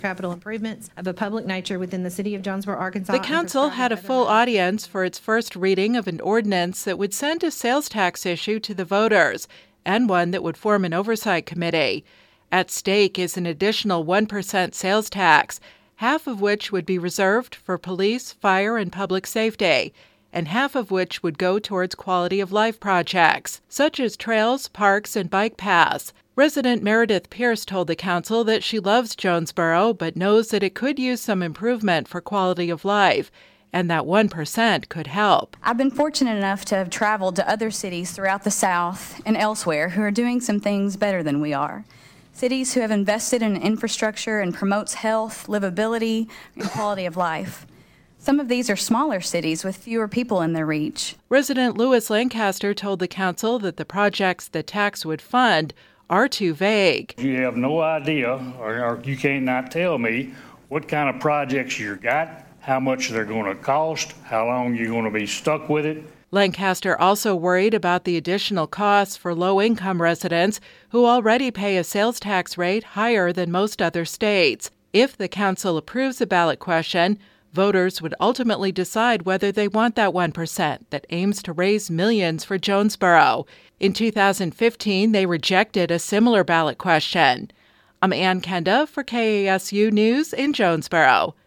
capital improvements of a public nature within the city of Jonesboro, Arkansas. The council had a full audience for its first reading of an ordinance that would send a sales tax issue to the voters and one that would form an oversight committee. At stake is an additional 1% sales tax, half of which would be reserved for police, fire, and public safety, and half of which would go towards quality of life projects, such as trails, parks, and bike paths. Resident Meredith Pierce told the council that she loves Jonesboro, but knows that it could use some improvement for quality of life, and that 1% could help. I've been fortunate enough to have traveled to other cities throughout the South and elsewhere who are doing some things better than we are. Cities who have invested in infrastructure and promotes health, livability, and quality of life. Some of these are smaller cities with fewer people in their reach. Resident Lewis Lancaster told the council that the projects the tax would fund are too vague. You have no idea, or you cannot tell me what kind of projects you got, how much they're going to cost, how long you're going to be stuck with it. Lancaster also worried about the additional costs for low-income residents who already pay a sales tax rate higher than most other states. If the council approves a ballot question, voters would ultimately decide whether they want that 1% that aims to raise millions for Jonesboro. In 2015, they rejected a similar ballot question. I'm Ann Kenda for KASU News in Jonesboro.